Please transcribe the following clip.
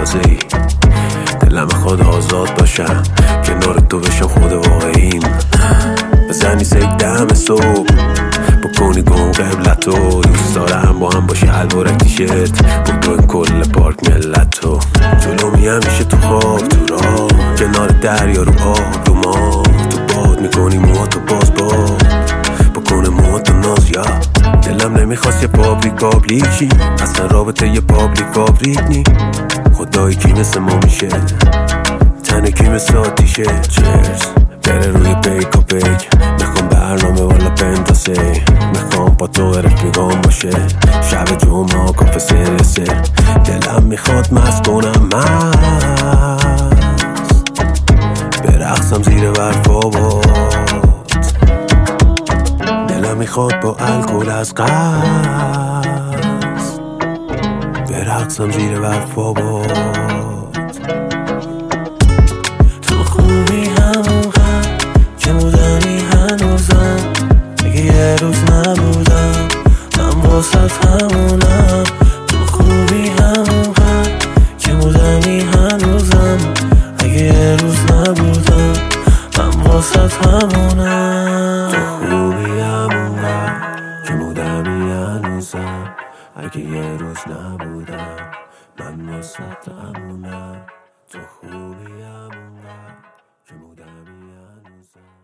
تازه‌ای. دلم خود آزاد باشم کنار تو بشم خود واقعیم. بزنی دم صبح بکنی گم قبلتو. دوست دارم با هم باشه الوارک تیشرت بگوین کل پارک ملتو. جلو میشه تو خواب تو راه کنار دریا رو آب رو ما. تو باد میکنی موهاتو باز بکنه موهاتو ناز. یا دلم نمیخواست یه پابلیکی اصلا رابطه یه پابلیک نی. خدایی کی مثل ما میشه تنه کی مثل آتیشه. چرز بره روی پیک و پیک میخوام برنامه والا پنتاسه. میخوام با تو رفیقام باشه شب جمعه ها کافه سر. دلم میخواد مست کنم مست برقصم زیر برفابات. دلم میخواد با الکل از قصد برقصم زیر برفابات. تو خوبی همونقدر که بودنی هنوزم. اگه یه روز نبودم من واسط همونم. تو خوبی همونقدر که بودنی هنوزم. اگه یه روز نبودم من واسط همونم. تو خوبی همونقدر که بودنی هنوزم. اگه یه روز نبودم من واسط همونم. تو خوبی همونقدر که بودنی هنوزم.